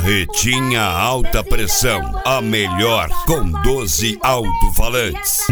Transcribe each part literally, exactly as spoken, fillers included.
Carretinha alta pressão, a melhor com doze alto-falantes.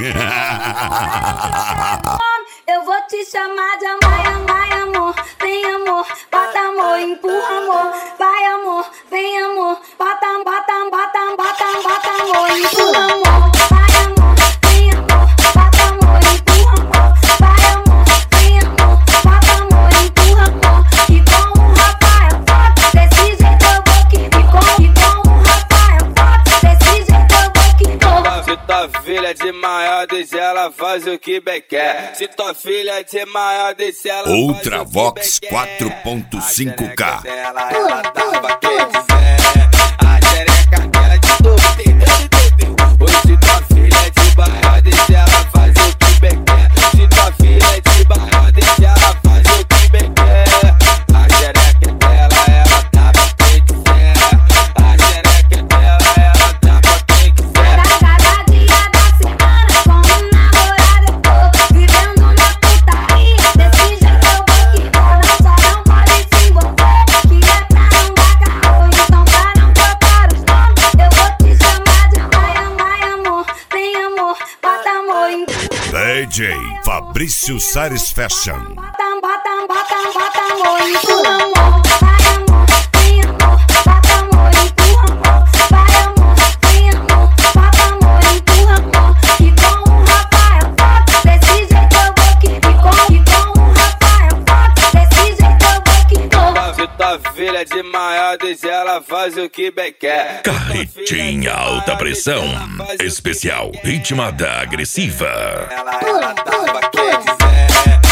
Eu vou te chamar de amor, amor, amor, vem amor, bota amor, empurra amor, vai amor, vem amor, bota, bota, bota, bota, bota amor, empurra amor, vai amor, vem amor, bota amor, empurra amor, vai amor, vem amor, bota amor, empurra amor, e com um rapaz forte, desse jeito eu vou que e com, e com um rapaz forte, desse jeito eu vou que vou. Se tua filha é de maior, deixa ela faz o que bem quer. Se tua filha é de maior, deixa ela faz Ultra Vox quatro ponto cinco K. Ela, ela tava quem quiser. A xereca dela de tudo, entendeu, entendeu? Hoje tua filha é de maior, deixa ela faz o que bem quer. Se tua filha é de maior, deixa ela faz o que bem quer. A xereca dela, ela tava quem quiser. A xereca dela, ela tava quem quiser. Cada dia da semana com um namorado eu tô vivendo na putaria, desse jeito eu vou que vou. Não só não pode se envolver, que é pra não dar caô, então pra não trocar os nomes eu vou te chamar de vai, vai amor, vem amor, bota amor em D J Fabrício Sares Fashion. bota, bota, bota, bota amor, empurra amor, vai amor, vem amor, bota amor, empurra amor, vai amor, vem amor, bota amor, empurra amor, e com um rapaz forte, desse jeito eu vou que e com, e com um rapaz forte, desse jeito eu vou que vou. Se tua filha é de maior, deixa ela faz o que bem quer. Carretinha alta pressão, especial ritmada agressiva. Ela, ela tava quem quiser.